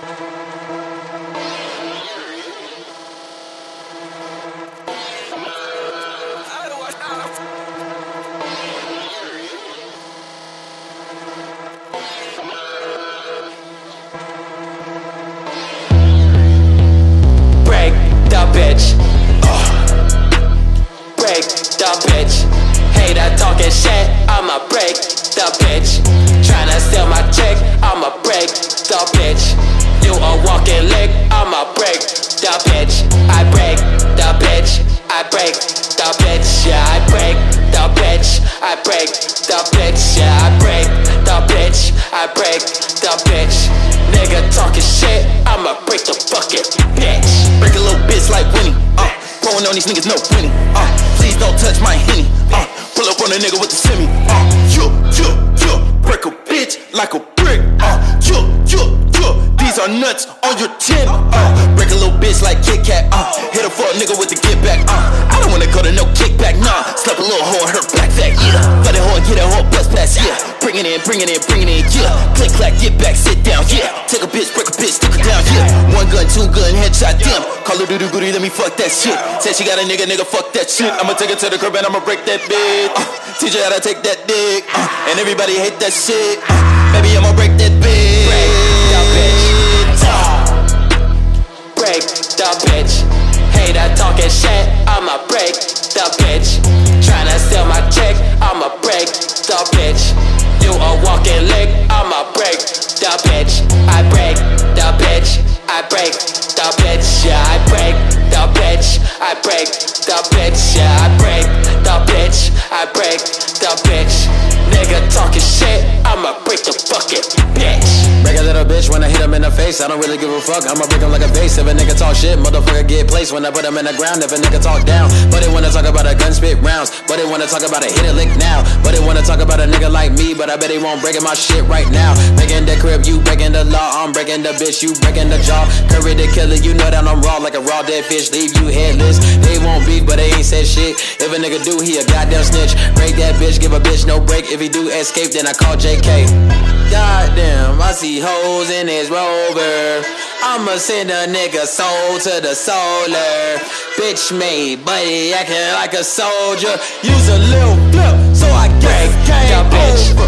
Break the bitch. Break the bitch. Hater talking shit, I'ma break the bitch. Tryna steal my chick, I'ma break the bitch. You a walking lick, I'ma break the bitch. I break the bitch. I break the bitch. Yeah, I break the bitch. I break the bitch. Yeah, I break the bitch. I break the bitch. Nigga talking shit, I'ma break the fucking bitch. Break a little bitch like Winnie. Blowing on these niggas, no Winnie. Please don't touch my Henny. Pull up on a nigga with the semi. Break a bitch like a brick. These are nuts on your chin. Break a little bitch like Kit Kat. Hit her for a nigga with the get back. I don't wanna go to no kickback, nah. Slap a little hoe in her back, yeah. Let that hoe and get that hoe bust pass, yeah. Bring it in, yeah. Click, clack, get back, sit down, yeah. Take a bitch, break a bitch, stick her down, yeah. One gun, two gun, headshot, damn. Call her doo-doo booty, let me fuck that shit. Said she got a nigga, fuck that shit. I'ma take her to the crib and I'ma break that bitch. Teach her how to take that dick. And everybody hate that shit. Baby, I'ma break that bitch. Break the bitch. Break the bitch. Hater talking shit, I'ma break the bitch. Tryna steal my chick, I'ma break the bitch. You a walking lick, I'ma break the bitch. I break the bitch. I break the bitch. Yeah, I break the bitch. I break the bitch. Yeah, I break the bitch. I break the bitch. Nigga talking shit, I'ma break the fucking bitch. Break a little bitch when I hit him in the face. I don't really give a fuck, I'ma break him like a vase. If a nigga talk shit, motherfucker get placed when I put him in the ground. If a nigga talk down, but they wanna talk about a gun spit rounds, but they wanna talk about a hit a lick now, but they wanna talk about a nigga like me, but I bet they won't breaking my shit right now. Breaking the crib, you breaking the law, I'm breaking the bitch, you breaking the jaw. Curry the killer, you know that I'm raw like a raw dead fish, leave you headless. They won't beef, but they ain't said shit. If a nigga do, he a goddamn snitch. Break that bitch, give a bitch no break. If he do escape, then I call JK. Goddamn, I see hoes in his Rover. I'ma send a nigga soul to the solar. Bitch made, but he acting like a soldier. Use a little flip, so I break the bitch. over.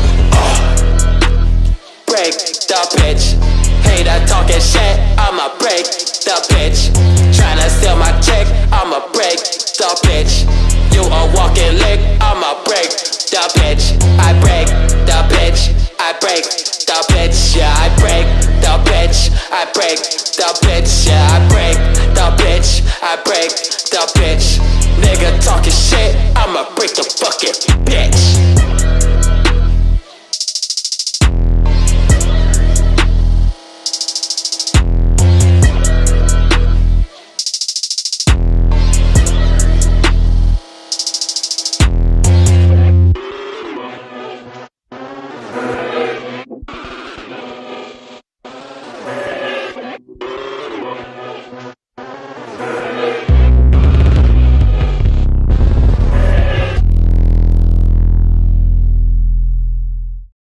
Break the bitch. Hater talking shit, I'ma break the bitch. Tryna steal my chick, I'ma break the bitch. You a walking lick, I'ma break the bitch. I break the bitch. I break the bitch. Yeah, I break the bitch. I break the bitch. Yeah, I break the bitch. I break the bitch. Nigga talking shit, I'ma break the fucking bitch.